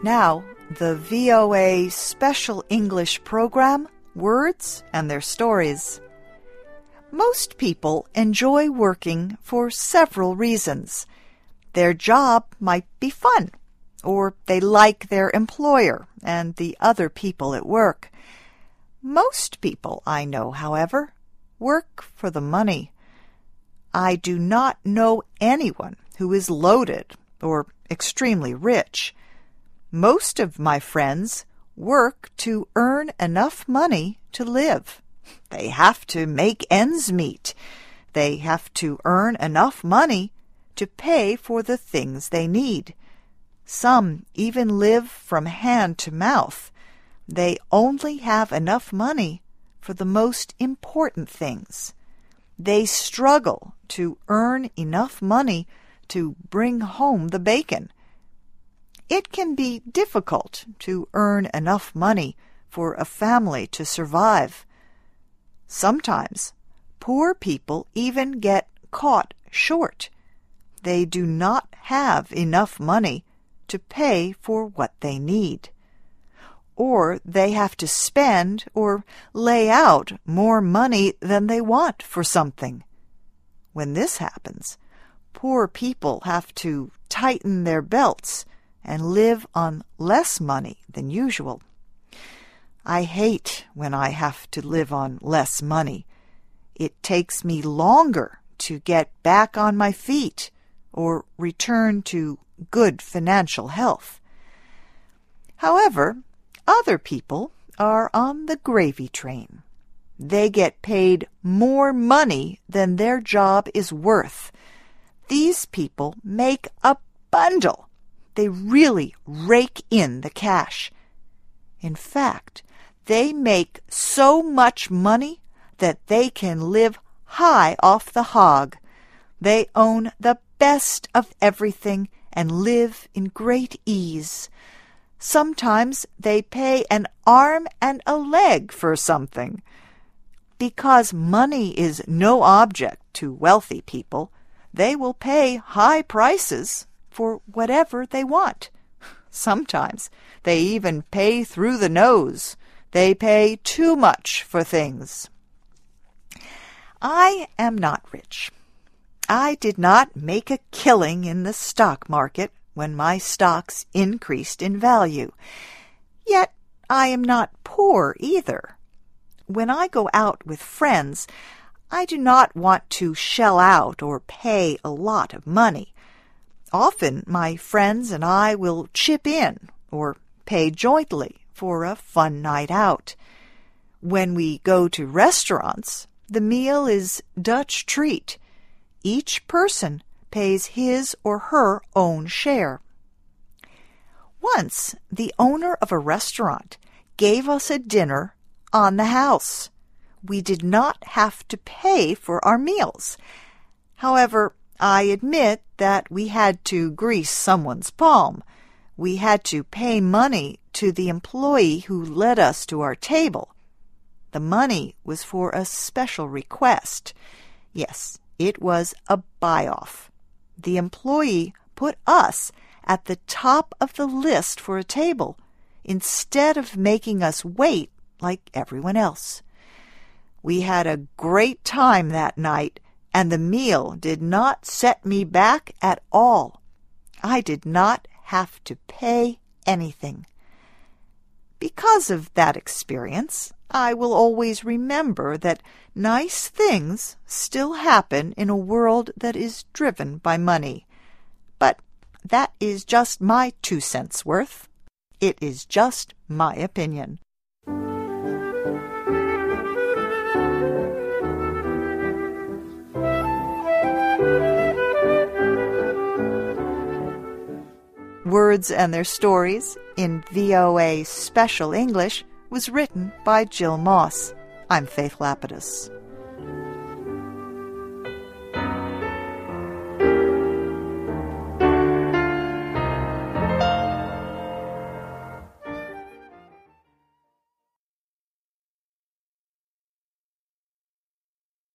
Now, the VOA Special English program, Words and Their Stories. Most people enjoy working for several reasons. Their job might be fun, or they like their employer and the other people at work. Most people I know, however, work for the money. I do not know anyone who is loaded or extremely rich. Most of my friends work to earn enough money to live. They have to make ends meet. They have to earn enough money to pay for the things they need. Some even live from hand to mouth. They only have enough money for the most important things. They struggle to earn enough money to bring home the bacon. It can be difficult to earn enough money for a family to survive. Sometimes poor people even get caught short. They do not have enough money to pay for what they need. Or they have to spend or lay out more money than they want for something. When this happens, poor people have to tighten their belts and live on less money than usual. I hate when I have to live on less money. It takes me longer to get back on my feet or return to good financial health. However, other people are on the gravy train. They get paid more money than their job is worth. These people make a bundle. They really rake in the cash. In fact, they make so much money that they can live high off the hog. They own the best of everything and live in great ease. Sometimes they pay an arm and a leg for something. Because money is no object to wealthy people, they will pay high prices for whatever they want. Sometimes they even pay through the nose. They pay too much for things. I am not rich. I did not make a killing in the stock market when my stocks increased in value. Yet I am not poor either. When I go out with friends, I do not want to shell out or pay a lot of money. Often my friends and I will chip in or pay jointly for a fun night out. When we go to restaurants, the meal is Dutch treat. Each person pays his or her own share. Once, the owner of a restaurant gave us a dinner on the house. We did not have to pay for our meals. However, I admit that we had to grease someone's palm. We had to pay money to the employee who led us to our table. The money was for a special request. Yes, it was a buy-off. The employee put us at the top of the list for a table instead of making us wait like everyone else. We had a great time that night, and the meal did not set me back at all. I did not have to pay anything. Because of that experience, I will always remember that nice things still happen in a world that is driven by money. But that is just my 2 cents worth. It is just my opinion. Words and Their Stories in VOA Special English was written by Jill Moss. I'm Faith Lapidus.